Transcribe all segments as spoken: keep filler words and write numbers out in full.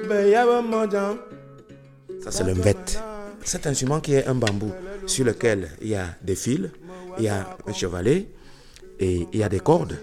Ça, c'est le mbet. Cet instrument qui est un bambou sur lequel il y a des fils, il y a un chevalet et il y a des cordes.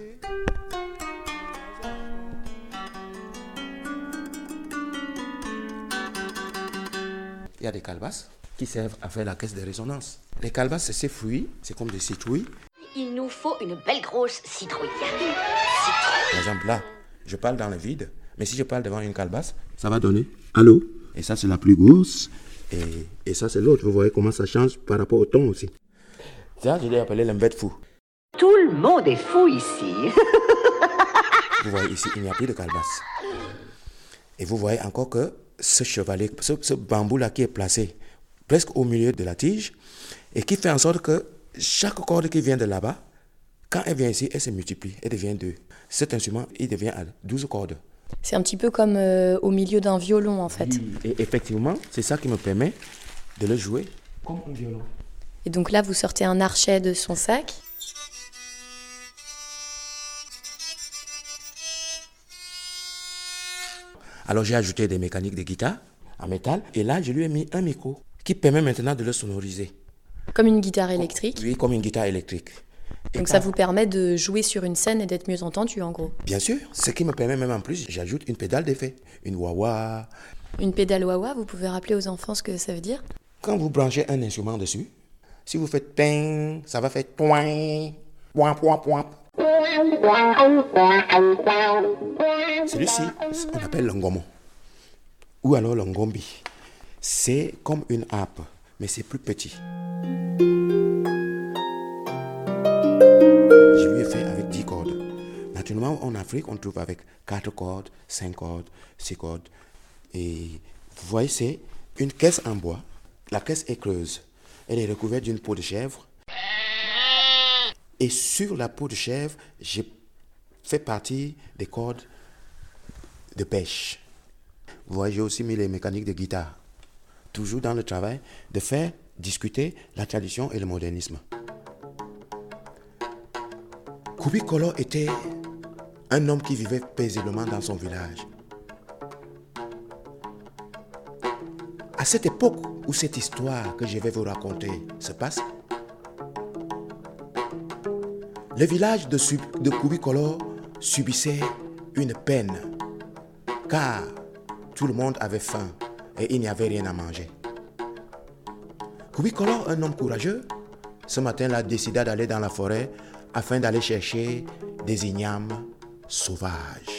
Il y a des calebasses qui servent à faire la caisse de résonance. Les calebasses, c'est ces fruits, c'est comme des citrouilles. Il nous faut une belle grosse citrouille. Citrouille. Par exemple, là, je parle dans le vide, mais si je parle devant une calebasse, ça va donner allô. Et ça, c'est la plus grosse. Et, et ça, c'est l'autre. Vous voyez comment ça change par rapport au ton aussi. Ça, je l'ai appelé l'embête fou. Tout le monde est fou ici. Vous voyez ici, il n'y a plus de calebasse. Et vous voyez encore que ce chevalet, ce, ce bambou-là qui est placé presque au milieu de la tige et qui fait en sorte que chaque corde qui vient de là-bas, quand elle vient ici, elle se multiplie, elle devient deux. Cet instrument, il devient à douze cordes. C'est un petit peu comme euh, au milieu d'un violon, en fait. Oui, et effectivement, c'est ça qui me permet de le jouer comme un violon. Et donc là, vous sortez un archet de son sac. Alors j'ai ajouté des mécaniques de guitare en métal et là je lui ai mis un micro qui permet maintenant de le sonoriser. Comme une guitare électrique. Oui, comme une guitare électrique. Et donc quand... ça vous permet de jouer sur une scène et d'être mieux entendu en gros. Bien sûr, ce qui me permet même en plus, j'ajoute une pédale d'effet, une wah-wah. Une pédale wah-wah, vous pouvez rappeler aux enfants ce que ça veut dire? Quand vous branchez un instrument dessus, si vous faites ting, ça va faire toin, point, point, point. Celui-ci, on appelle l'angomo, ou alors l'angombi. C'est comme une harpe, mais c'est plus petit. Je lui ai fait avec dix cordes. Naturellement, en Afrique, on trouve avec quatre cordes, cinq cordes, six cordes. Et vous voyez, c'est une caisse en bois. La caisse est creuse. Elle est recouverte d'une peau de chèvre. Et sur la peau de chèvre, j'ai fait partie des cordes de pêche. Vous voyez, j'ai aussi mis les mécaniques de guitare. Toujours dans le travail de faire discuter la tradition et le modernisme. Kubi Kolo était un homme qui vivait paisiblement dans son village. À cette époque où cette histoire que je vais vous raconter se passe, le village de, de Kubi Kolo subissait une peine, car tout le monde avait faim et il n'y avait rien à manger. Kubi Kolo, un homme courageux, ce matin-là décida d'aller dans la forêt afin d'aller chercher des ignames sauvages.